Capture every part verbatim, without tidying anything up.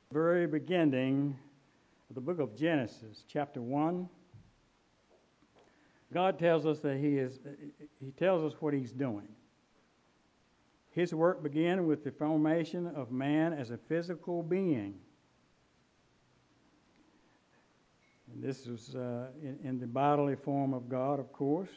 Very beginning of the book of Genesis, chapter one, God tells us that he is he tells us what he's doing. His work began with the formation of man as a physical being. And this was uh, in, in the bodily form of God, of course.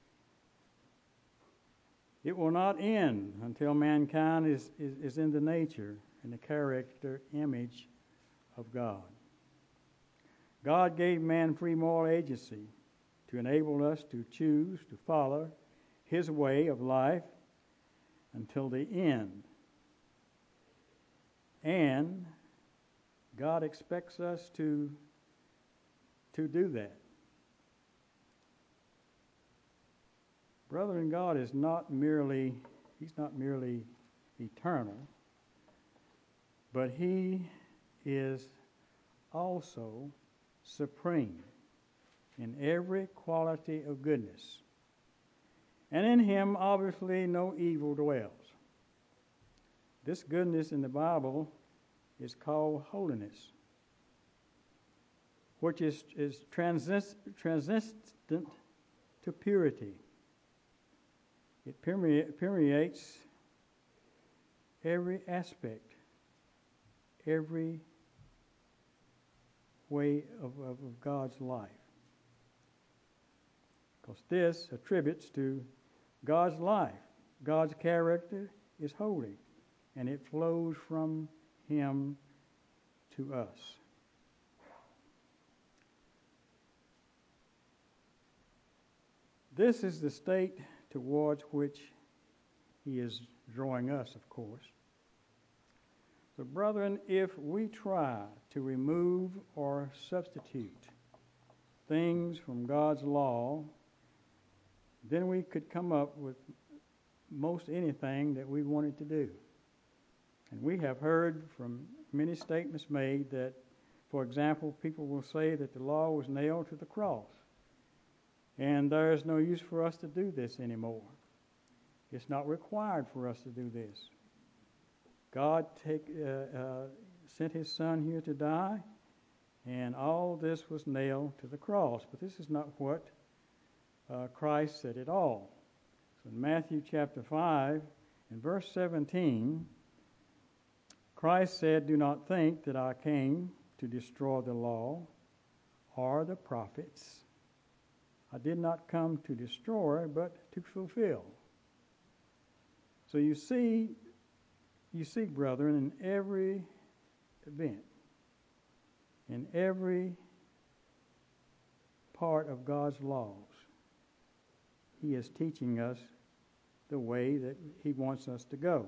It will not end until mankind is, is, is in the nature and the character image of God. God gave man free moral agency to enable us to choose to follow his way of life until the end. And God expects us to, to do that. Brethren, God is not merely, he's not merely eternal, but he is also supreme in every quality of goodness. And in him, obviously, no evil dwells. This goodness in the Bible is called holiness, which is, is transist, transistent to purity. It permeates every aspect, every way of, of, of God's life. Because this attributes to God's life. God's character is holy, and it flows from him to us. This is the state towards which he is drawing us, of course. So, brethren, if we try to remove or substitute things from God's law, then we could come up with most anything that we wanted to do. And we have heard from many statements made that, for example, people will say that the law was nailed to the cross, and there is no use for us to do this anymore. It's not required for us to do this. God take, uh, uh, sent his son here to die, and all this was nailed to the cross. But this is not what uh, Christ said at all. So in Matthew chapter five, in verse seventeen, Christ said, "Do not think that I came to destroy the law or the prophets. I did not come to destroy, but to fulfill." So you see, you see, brethren, in every event, in every part of God's laws, he is teaching us the way that he wants us to go.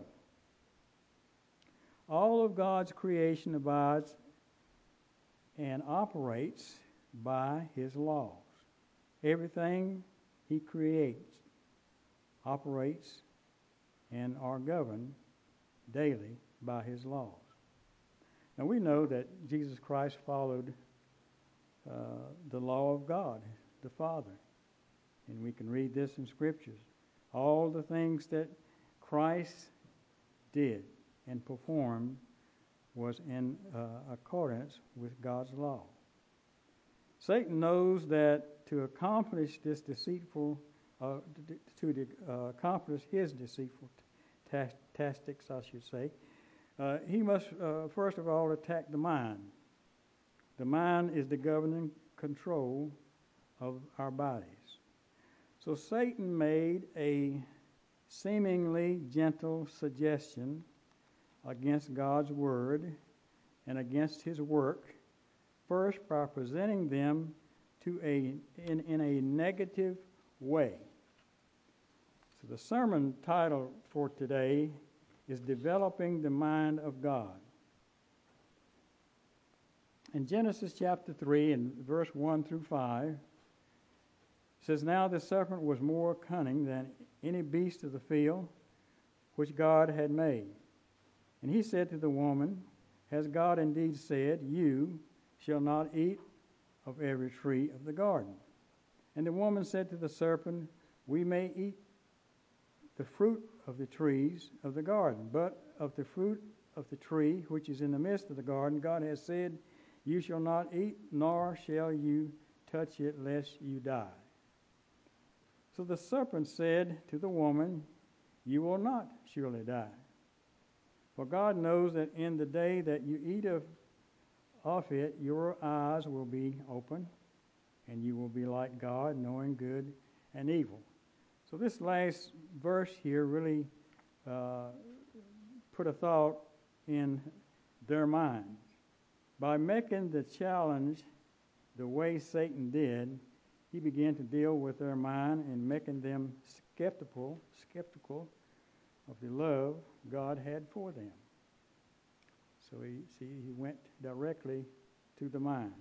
All of God's creation abides and operates by his laws. Everything he creates operates and are governed daily by his laws. Now we know that Jesus Christ followed uh, the law of God, the Father. And we can read this in Scriptures. All the things that Christ did and performed was in uh, accordance with God's law. Satan knows that to accomplish this deceitful, uh, to, to uh, accomplish his deceitful t- tactics, I should say, uh, he must uh, first of all attack the mind. The mind is the governing control of our bodies. So Satan made a seemingly gentle suggestion against God's word and against his work, first by presenting them to a in, in a negative way. So the sermon title for today is Developing the Mind of God. In Genesis chapter three, in verse one through five, it says, "Now the serpent was more cunning than any beast of the field which God had made. And he said to the woman, Has God indeed said, You shall not eat of every tree of the garden? And the woman said to the serpent, We may eat the fruit of the trees of the garden, but of the fruit of the tree which is in the midst of the garden, God has said, you shall not eat, nor shall you touch it, lest you die. So the serpent said to the woman, you will not surely die. For God knows that in the day that you eat of, of it, your eyes will be open, and you will be like God, knowing good and evil. So this last verse here really uh, put a thought in their minds. By making the challenge the way Satan did, he began to deal with their mind and making them skeptical, skeptical of the love God had for them. So he, see, he went directly to the mind.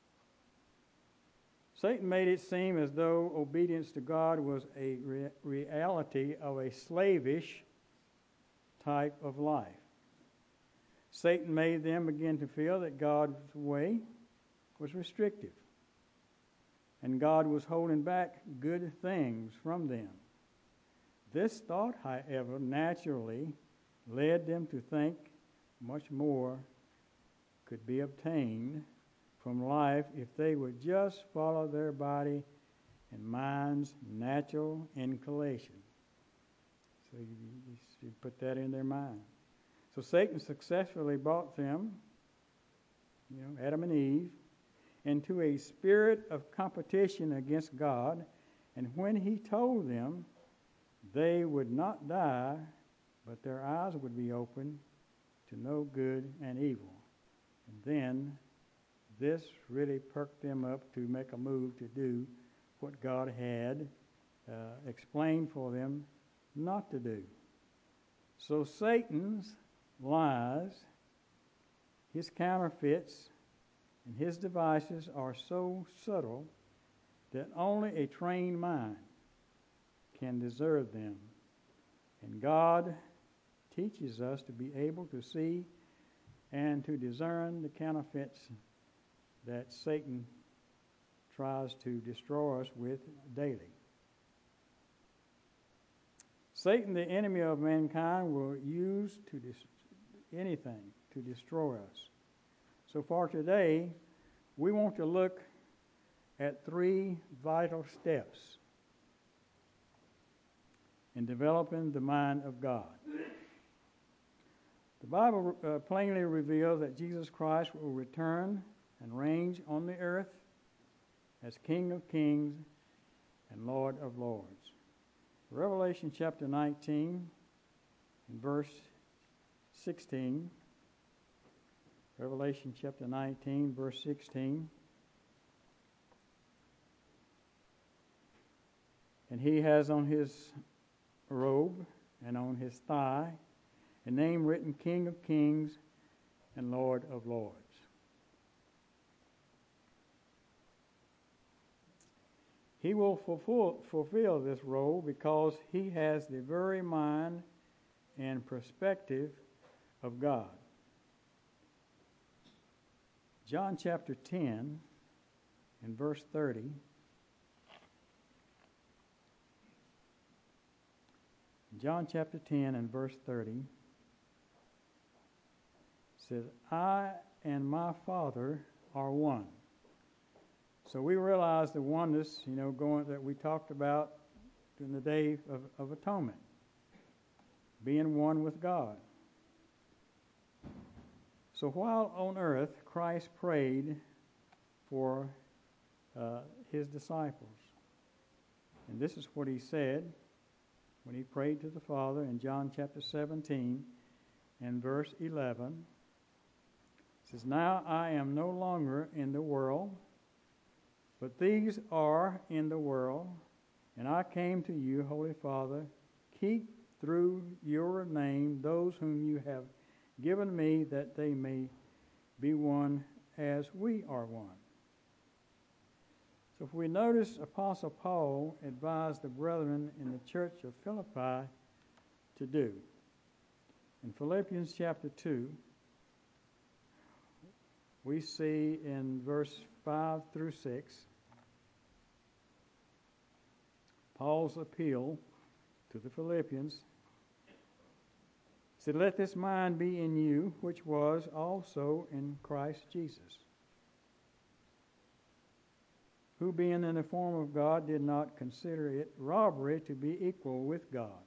Satan made it seem as though obedience to God was a re- reality of a slavish type of life. Satan made them begin to feel that God's way was restrictive, and God was holding back good things from them. This thought, however, naturally led them to think much more could be obtained from life if they would just follow their body and mind's natural inclination. So you, you, you put that in their mind. So Satan successfully brought them, you know, Adam and Eve, into a spirit of competition against God. And when he told them they would not die, but their eyes would be open to know good and evil. And then this really perked them up to make a move to do what God had uh, explained for them not to do. So Satan's lies, his counterfeits, and his devices are so subtle that only a trained mind can discern them. And God teaches us to be able to see and to discern the counterfeits that Satan tries to destroy us with daily. Satan, the enemy of mankind, will use to dis- anything to destroy us. So for today, we want to look at three vital steps in developing the mind of God. The Bible uh, plainly reveals that Jesus Christ will return and reign on the earth as King of Kings and Lord of Lords. Revelation chapter nineteen and verse sixteen. Revelation chapter nineteen, verse sixteen. And he has on his robe and on his thigh a name written, King of Kings and Lord of Lords. He will fulfill, fulfill this role because he has the very mind and perspective of God. John chapter ten and verse thirty. John chapter ten and verse thirty says, I and my Father are one. So we realize the oneness, you know, going that we talked about in the day of, of atonement, being one with God. So while on earth, Christ prayed for uh, his disciples. And this is what he said when he prayed to the Father in John chapter seventeen and verse eleven. It says, Now I am no longer in the world, but these are in the world, and I came to you, Holy Father. Keep through your name those whom you have given me, that they may be one as we are one. So if we notice, Apostle Paul advised the brethren in the church of Philippi to do. In Philippians chapter two, we see in verse five through six, Paul's appeal to the Philippians, said, let this mind be in you, which was also in Christ Jesus, who being in the form of God did not consider it robbery to be equal with God.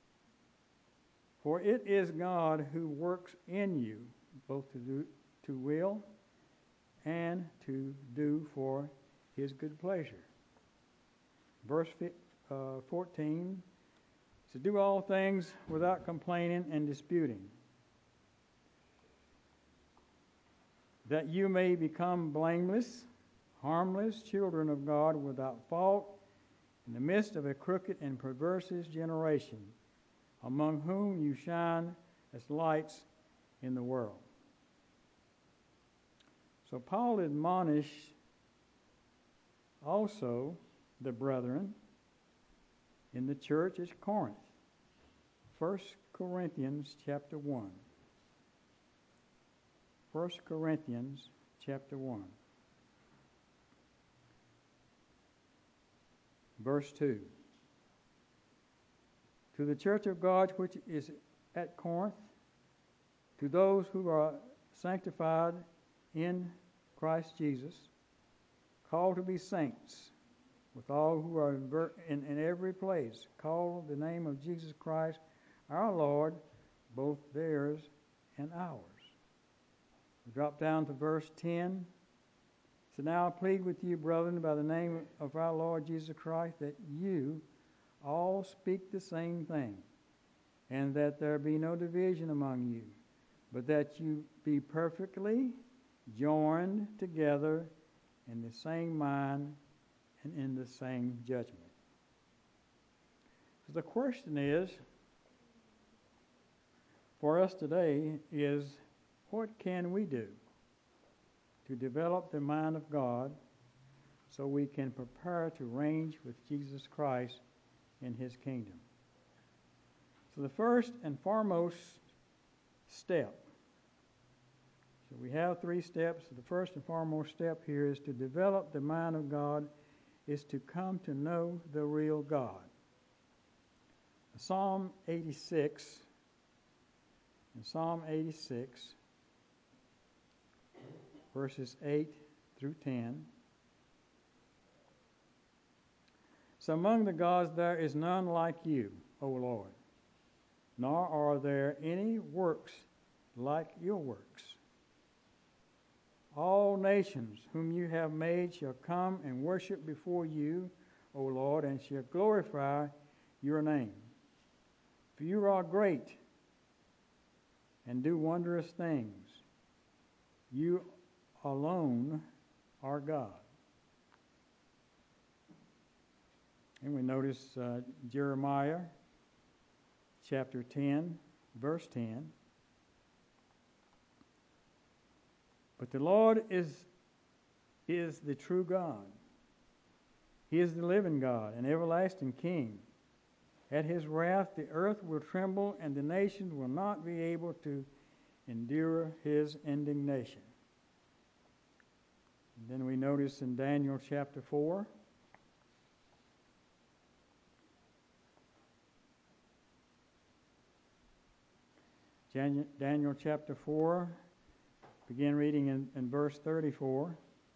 For it is God who works in you, both to do to will and to do for his good pleasure. Verse uh, fourteen, to do all things without complaining and disputing, that you may become blameless, harmless children of God without fault in the midst of a crooked and perverse generation, among whom you shine as lights in the world. So Paul admonished also the brethren in the church at Corinth. First Corinthians chapter one. First Corinthians chapter one. Verse two. To the church of God which is at Corinth, to those who are sanctified in Christ Jesus, called to be saints, with all who are in, in, in every place, call the name of Jesus Christ, our Lord, both theirs and ours. We drop down to verse ten. So now I plead with you, brethren, by the name of our Lord Jesus Christ, that you all speak the same thing, and that there be no division among you, but that you be perfectly joined together in the same mind and in the same judgment. So the question is, for us today, is what can we do to develop the mind of God so we can prepare to reign with Jesus Christ in his kingdom? So the first and foremost step, so we have three steps. The first and foremost step here is to develop the mind of God, is to come to know the real God. Psalm eighty-six, in Psalm eighty-six, verses eight through ten. So among the gods there is none like you, O Lord, nor are there any works like your works. All nations whom you have made shall come and worship before you, O Lord, and shall glorify your name. For you are great and do wondrous things. You alone are God. And we notice uh, Jeremiah chapter ten, verse ten. But the Lord is, is the true God. He is the living God, an everlasting King. At his wrath the earth will tremble, and the nations will not be able to endure his indignation. And then we notice in Daniel chapter four, Daniel chapter four, begin reading in, in verse thirty-four.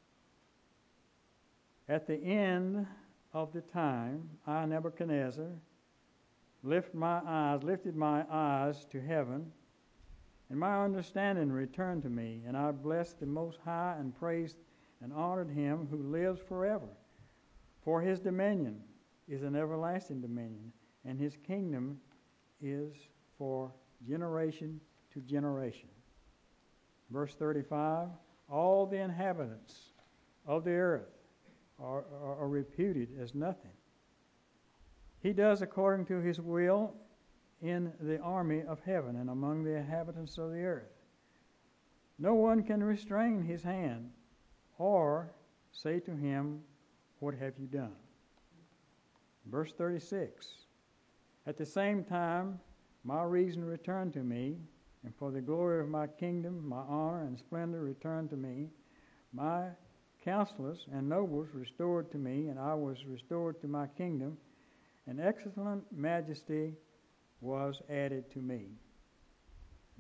At the end of the time, I, Nebuchadnezzar, lift my eyes, lifted my eyes to heaven, and my understanding returned to me, and I blessed the Most High and praised and honored him who lives forever. For his dominion is an everlasting dominion, and his kingdom is for generation to generation. Verse thirty-five, all the inhabitants of the earth are, are, are reputed as nothing. He does according to his will in the army of heaven and among the inhabitants of the earth. No one can restrain his hand or say to him, what have you done? Verse thirty-six, at the same time my reason returned to me, and for the glory of my kingdom, my honor and splendor returned to me. My counselors and nobles restored to me, and I was restored to my kingdom, and excellent majesty was added to me.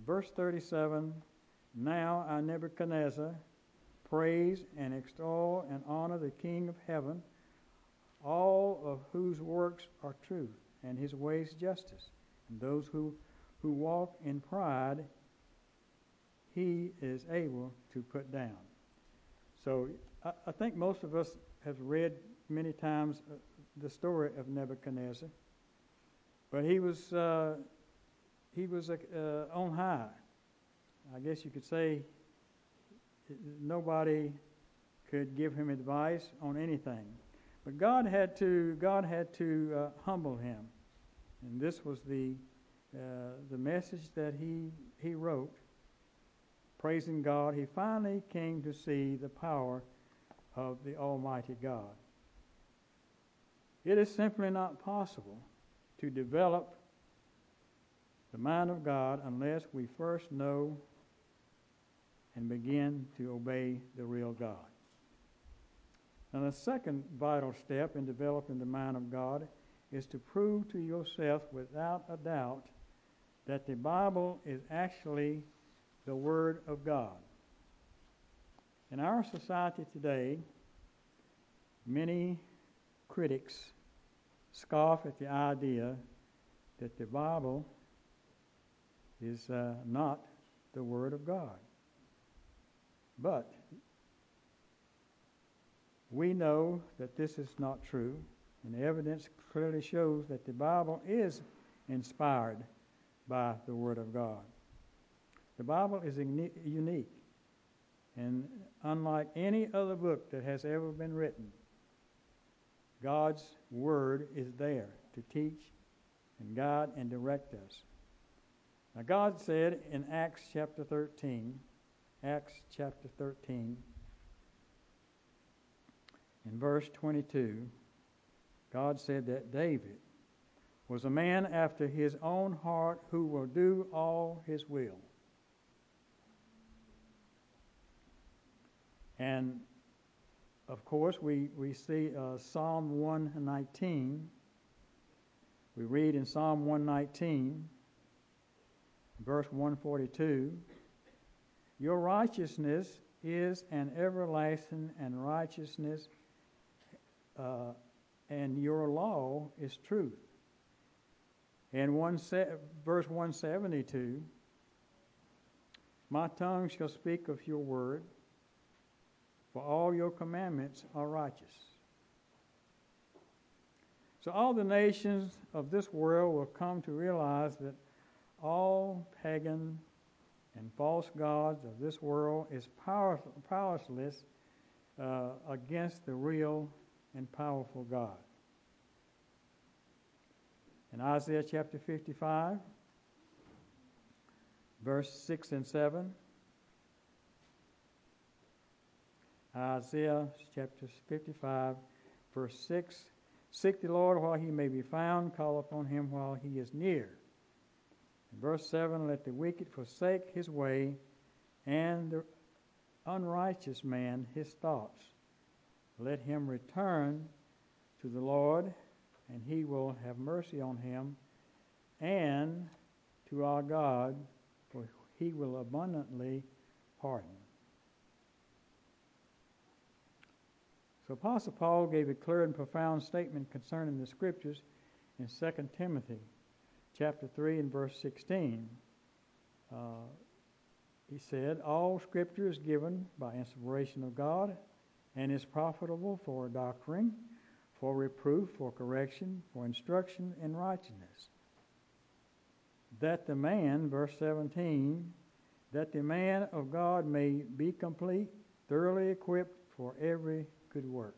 Verse thirty-seven, now I, Nebuchadnezzar, praise and extol and honor the King of heaven, all of whose works are truth, and his ways justice. And those who, who walk in pride, he is able to put down. So I, I think most of us have read many times uh, the story of Nebuchadnezzar, but he was uh, he was uh, on high. I guess you could say nobody could give him advice on anything, but God had to God had to uh, humble him, and this was the uh, the message that he he wrote. Praising God, he finally came to see the power of the Almighty God. It is simply not possible to develop the mind of God unless we first know and begin to obey the real God. And the second vital step in developing the mind of God is to prove to yourself without a doubt that the Bible is actually the Word of God. In our society today, many critics scoff at the idea that the Bible is uh, not the Word of God. But we know that this is not true, and the evidence clearly shows that the Bible is inspired by the Word of God. The Bible is unique, and unlike any other book that has ever been written, God's Word is there to teach and guide and direct us. Now, God said in Acts chapter thirteen, Acts chapter thirteen, in verse twenty-two, God said that David was a man after his own heart who will do all his will. And, of course, we, we see uh, Psalm one nineteen. We read in Psalm one nineteen, verse one forty-two, your righteousness is an everlasting and righteousness, uh, and your law is truth. And one se- verse one seventy-two, my tongue shall speak of your word, for all your commandments are righteous. So all the nations of this world will come to realize that all pagan and false gods of this world is power, powerless uh, against the real and powerful God. In Isaiah chapter fifty-five, verse six and seven, Isaiah chapter fifty-five, verse six, seek the Lord while he may be found, call upon him while he is near. In verse seven, let the wicked forsake his way, and the unrighteous man his thoughts. Let him return to the Lord, and he will have mercy on him, and to our God, for he will abundantly pardon. So Apostle Paul gave a clear and profound statement concerning the Scriptures in Second Timothy chapter three and verse sixteen. Uh, he said, all Scripture is given by inspiration of God and is profitable for doctrine, for reproof, for correction, for instruction in righteousness. That the man, verse seventeen, that the man of God may be complete, thoroughly equipped for every good work.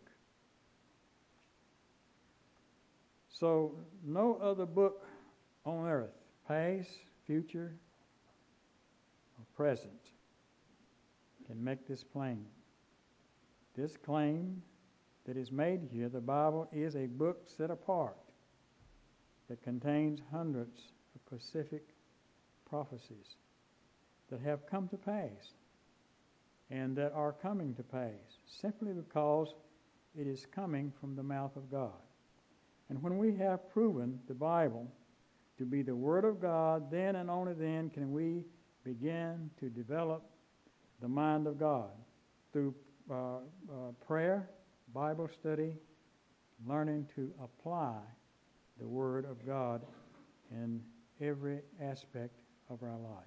So no other book on earth, past, future, or present, can make this plain. This claim that is made here, the Bible is a book set apart that contains hundreds of specific prophecies that have come to pass and that are coming to pass simply because it is coming from the mouth of God. And when we have proven the Bible to be the Word of God, then and only then can we begin to develop the mind of God through uh, uh, prayer, Bible study, learning to apply the Word of God in every aspect of our life.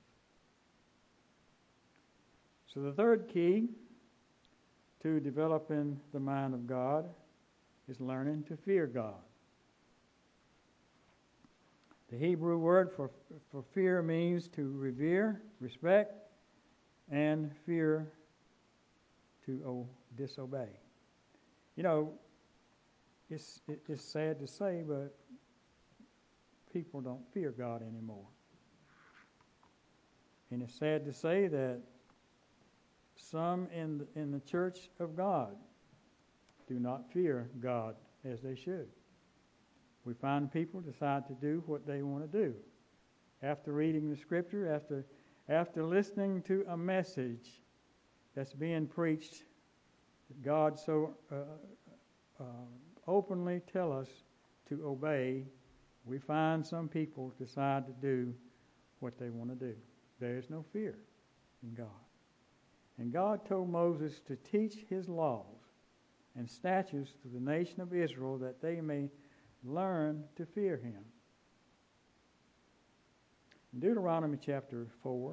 So the third key to developing the mind of God is learning to fear God. The Hebrew word for, for fear means to revere, respect, and fear to o- disobey. You know, it's, it's sad to say, but people don't fear God anymore. And it's sad to say that some in the, in the church of God do not fear God as they should. We find people decide to do what they want to do. After reading the scripture, after after listening to a message that's being preached, that God so uh, uh, openly tell us to obey, we find some people decide to do what they want to do. There is no fear in God. And God told Moses to teach his laws and statutes to the nation of Israel that they may learn to fear him. In Deuteronomy chapter four,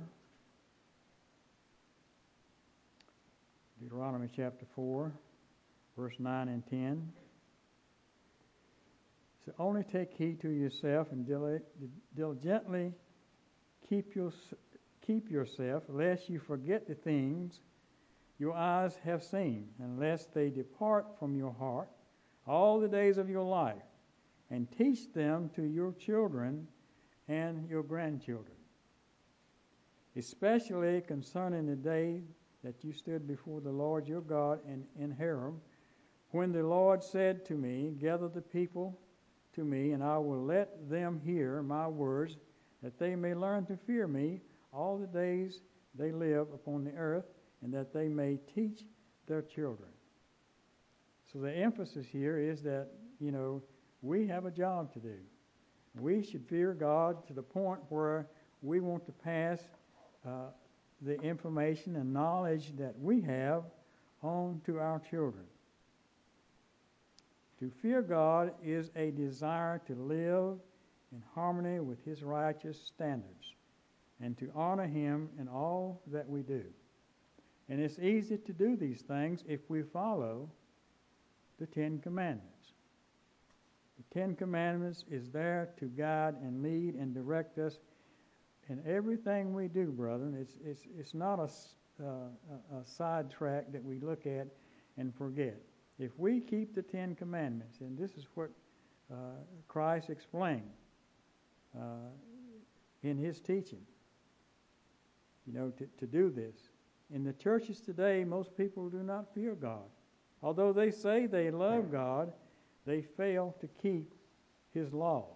Deuteronomy chapter four, verse nine and ten. So only take heed to yourself and diligently keep your, keep yourself, lest you forget the things your eyes have seen, and lest they depart from your heart all the days of your life, and teach them to your children and your grandchildren, especially concerning the day that you stood before the Lord your God in, in Horeb, when the Lord said to me, gather the people to me, and I will let them hear my words, that they may learn to fear me all the days they live upon the earth, and that they may teach their children. So the emphasis here is that, you know, we have a job to do. We should fear God to the point where we want to pass uh, the information and knowledge that we have on to our children. To fear God is a desire to live in harmony with his righteous standards and to honor him in all that we do. And it's easy to do these things if we follow the Ten Commandments. The Ten Commandments is there to guide and lead and direct us in everything we do, brethren. It's it's it's not a, uh, a, a sidetrack that we look at and forget. If we keep the Ten Commandments, and this is what uh, Christ explained uh, in his teaching, you know, to, to do this. In the churches today, most people do not fear God. Although they say they love God, they fail to keep his laws.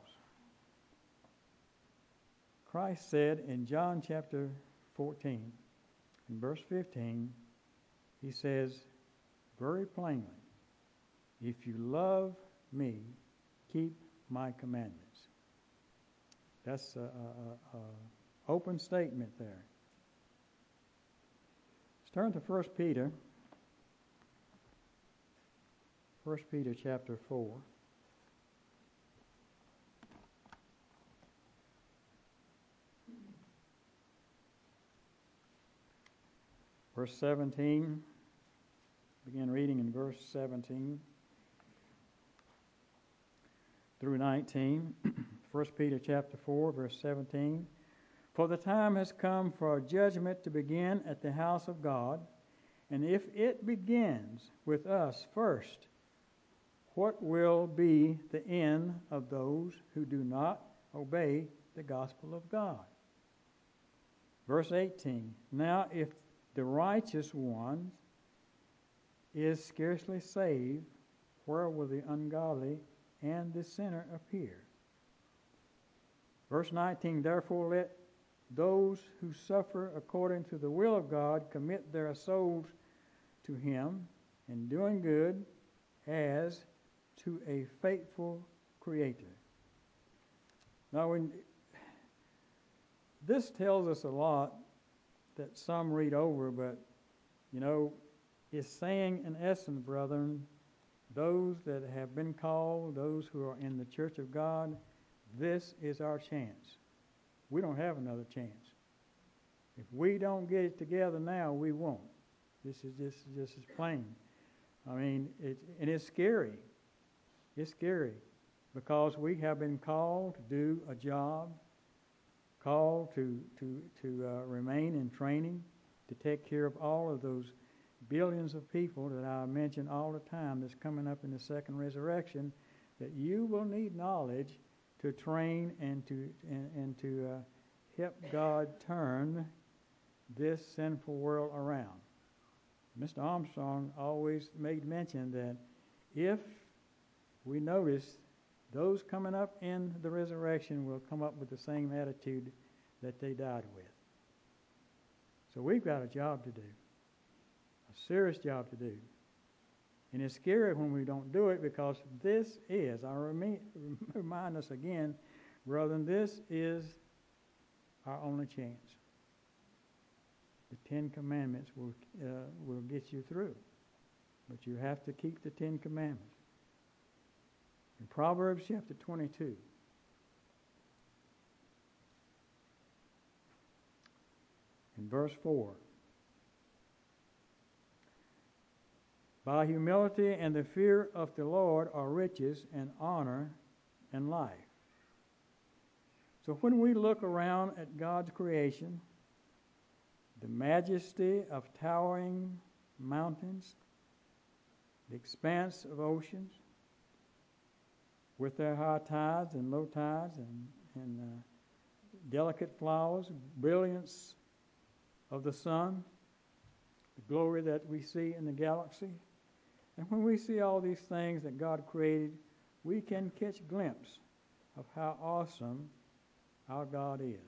Christ said in John chapter fourteen, in verse fifteen, he says very plainly, if you love me, keep my commandments. That's an open statement there. Let's turn to First Peter. First Peter chapter four. Verse seventeen. Begin reading in verse seventeen through nineteen. First Peter chapter four, verse seventeen. For the time has come for judgment to begin at the house of God, and if it begins with us first, what will be the end of those who do not obey the gospel of God? Verse eighteen. Now if the righteous one is scarcely saved, where will the ungodly and the sinner appear? Verse nineteen, therefore let those who suffer according to the will of God commit their souls to him in doing good as to a faithful Creator. Now, when this tells us a lot that some read over, but, you know, it's saying in essence, brethren, those that have been called, those who are in the church of God, this is our chance. We don't have another chance. If we don't get it together now, we won't. This is just, just as plain. I mean, it, and it's scary. It's scary because we have been called to do a job, called to to to uh, remain in training, to take care of all of those billions of people that I mention all the time that's coming up in the second resurrection, that you will need knowledge to train and to and, and to uh, help God turn this sinful world around. Mister Armstrong always made mention that if we notice those coming up in the resurrection will come up with the same attitude that they died with. So we've got a job to do, a serious job to do. And it's scary when we don't do it because this is, I remind, remind us again, brethren, this is our only chance. The Ten Commandments will uh, will get you through. But you have to keep the Ten Commandments. In Proverbs chapter twenty-two, in verse four, by humility and the fear of the Lord are riches and honor and life. So when we look around at God's creation, the majesty of towering mountains, the expanse of oceans, with their high tides and low tides and, and uh, delicate flowers, brilliance of the sun, the glory that we see in the galaxy. And when we see all these things that God created, we can catch a glimpse of how awesome our God is.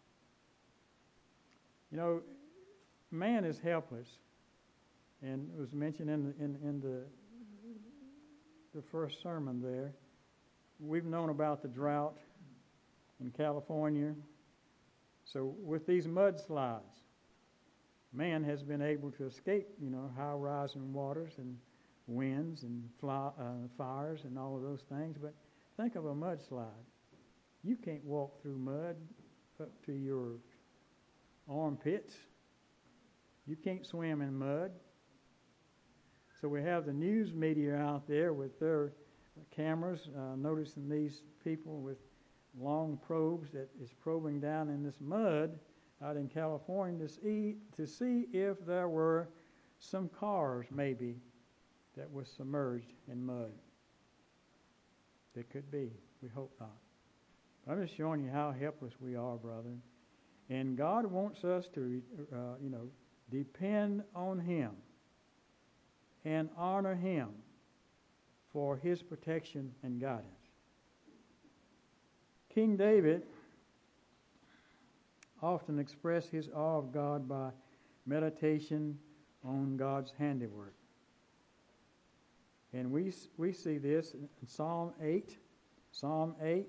You know, man is helpless, and it was mentioned in the, in, in the the first sermon there. We've known about the drought in California. So with these mudslides, man has been able to escape, you know, high rising waters and winds and fly, uh, fires and all of those things. But think of a mudslide. You can't walk through mud up to your armpits. You can't swim in mud. So we have the news media out there with their cameras, uh, noticing these people with long probes that is probing down in this mud out in California to see, to see if there were some cars maybe that was submerged in mud. There could be. We hope not. I'm just showing you how helpless we are, brother. And God wants us to, uh, you know, depend on Him and honor Him for His protection and guidance. King David often expressed his awe of God by meditation on God's handiwork. And we we see this in Psalm eight, Psalm eight,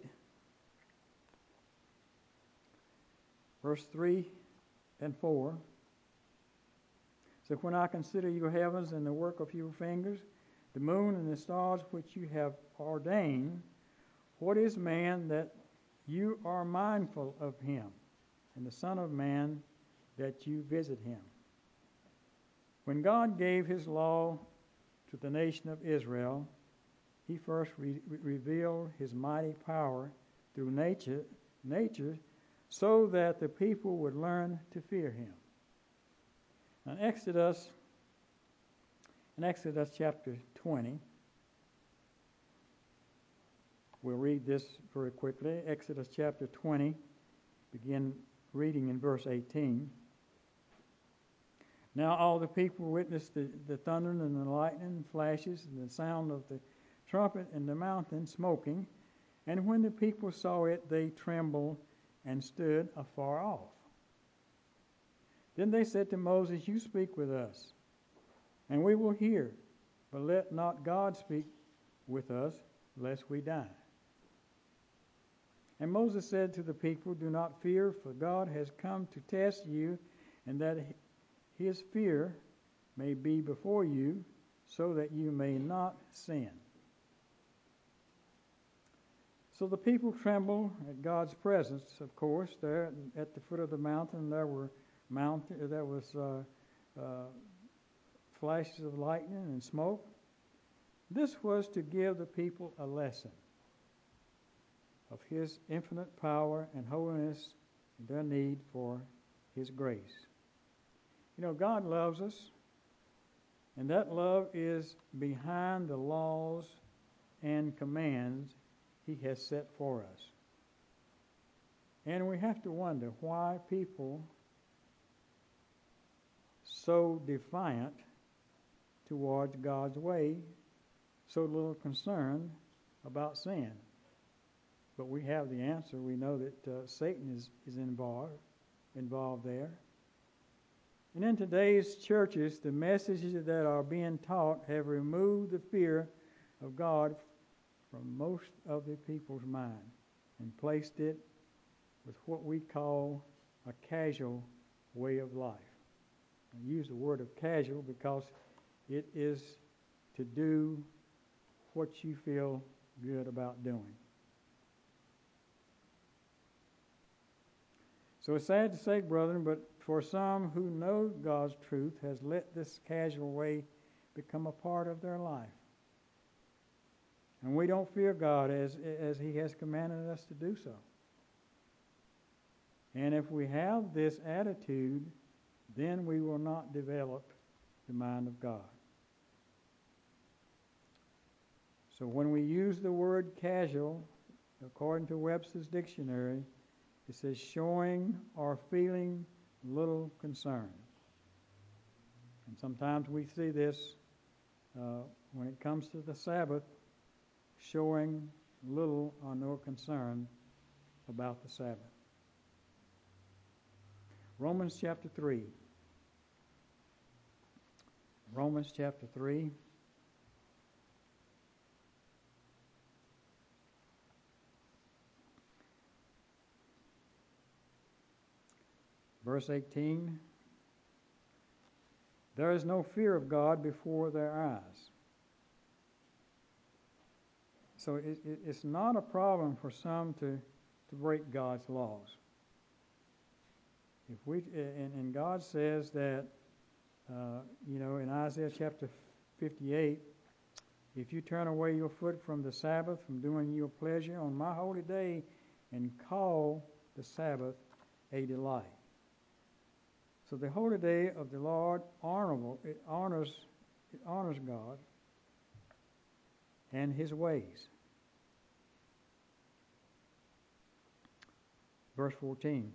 verse three and four. So when I consider your heavens and the work of your fingers, the moon and the stars which you have ordained, what is man that you are mindful of him, and the Son of Man that you visit him? When God gave his law to the nation of Israel, he first re- revealed his mighty power through nature, nature, so that the people would learn to fear him. Now, Exodus, in Exodus chapter twenty, we'll read this very quickly. Exodus chapter twenty, begin reading in verse eighteen. Now all the people witnessed the, the thunder and the lightning flashes and the sound of the trumpet and the mountain smoking. And when the people saw it, they trembled and stood afar off. Then they said to Moses, you speak with us, and we will hear, but let not God speak with us, lest we die. And Moses said to the people, "Do not fear, for God has come to test you, and that his fear may be before you, so that you may not sin." So the people trembled at God's presence. Of course, there at the foot of the mountain, there were mountain, there was uh, uh, flashes of lightning and smoke. This was to give the people a lesson of His infinite power and holiness, and their need for His grace. You know, God loves us, and that love is behind the laws and commands He has set for us. And we have to wonder why people so defiant towards God's way, so little concerned about sin. But we have the answer. We know that uh, Satan is, is involved, involved there. And in today's churches, the messages that are being taught have removed the fear of God from most of the people's mind and placed it with what we call a casual way of life. I use the word of casual because it is to do what you feel good about doing. So it's sad to say, brethren, but for some who know God's truth has let this casual way become a part of their life. And we don't fear God as, as He has commanded us to do so. And if we have this attitude, then we will not develop the mind of God. So when we use the word casual, according to Webster's dictionary, it says showing or feeling little concern. And sometimes we see this uh, when it comes to the Sabbath, showing little or no concern about the Sabbath. Romans chapter three. Romans chapter three. Verse eighteen. There is no fear of God before their eyes. So it, it, it's not a problem for some to, to break God's laws. If we and, and God says that, uh, you know, in Isaiah chapter fifty-eight, if you turn away your foot from the Sabbath, from doing your pleasure on my holy day, and call the Sabbath a delight. So the holy day of the Lord honorable, it honors, it honors God and His ways. Verse fourteen.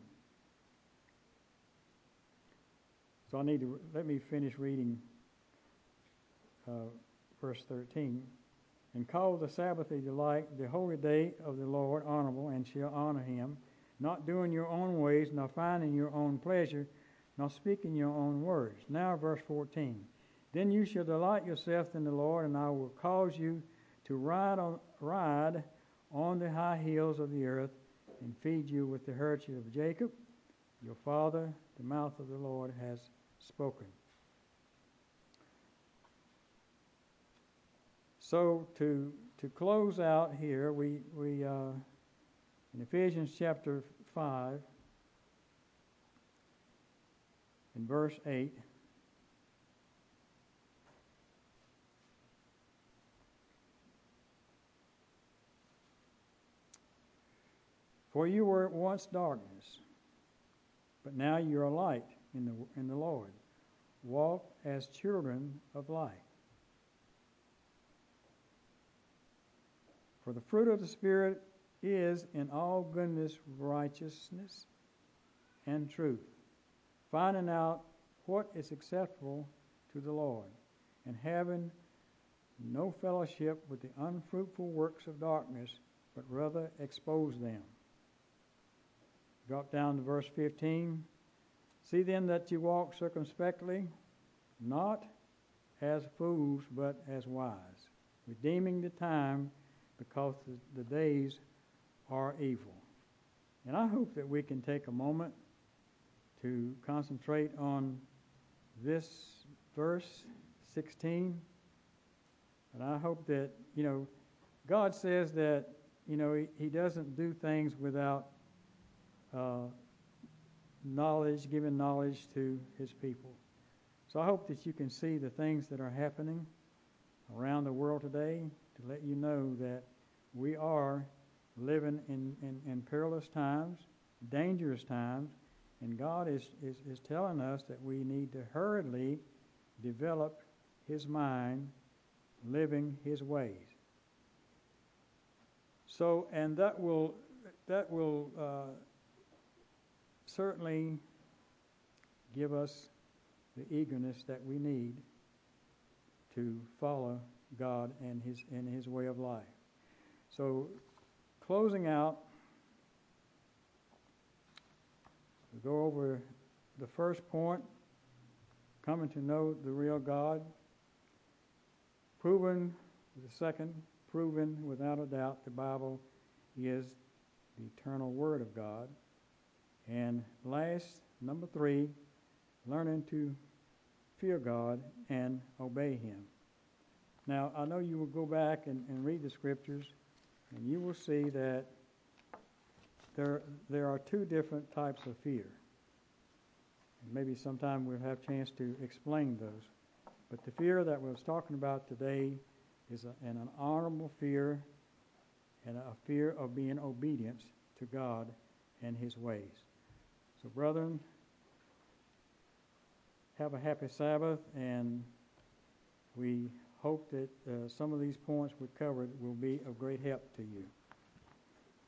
So I need to let me finish reading uh, verse thirteen. And call the Sabbath a delight, the holy day of the Lord honorable, and shall honor Him, not doing your own ways, nor finding your own pleasure, nor speaking your own words. Now verse fourteen. Then you shall delight yourself in the Lord, and I will cause you to ride on, ride on the high hills of the earth, and feed you with the heritage of Jacob, your father. The mouth of the Lord has spoken. So to to close out here, we we uh, in Ephesians chapter five, in verse eight. For you were once darkness, but now you are light in the in the Lord. Walk as children of light. For the fruit of the Spirit is in all goodness, righteousness, and truth, finding out what is acceptable to the Lord, and having no fellowship with the unfruitful works of darkness, but rather expose them. Drop down to verse fifteen. See then that you walk circumspectly, not as fools, but as wise, redeeming the time, because the, the days are evil. And I hope that we can take a moment to concentrate on this verse sixteen. And I hope that, you know, God says that, you know, He, he doesn't do things without uh, knowledge, giving knowledge to His people. So I hope that you can see the things that are happening around the world today to let you know that we are living in, in, in perilous times, dangerous times, and God is, is, is telling us that we need to hurriedly develop His mind, living His ways. So, and that will that will uh, certainly give us the eagerness that we need to follow God and His and His way of life. So, closing out, we go over the first point: coming to know the real God. Proven, the second, proven without a doubt, the Bible is the eternal Word of God. And last, number three, learning to fear God and obey Him. Now, I know you will go back and, and read the Scriptures, and you will see that there, there are two different types of fear. And maybe sometime we'll have a chance to explain those. But the fear that we was talking about today is a, an, an honorable fear and a fear of being obedient to God and His ways. So, brethren, have a happy Sabbath, and we hope that uh, some of these points we covered will be of great help to you.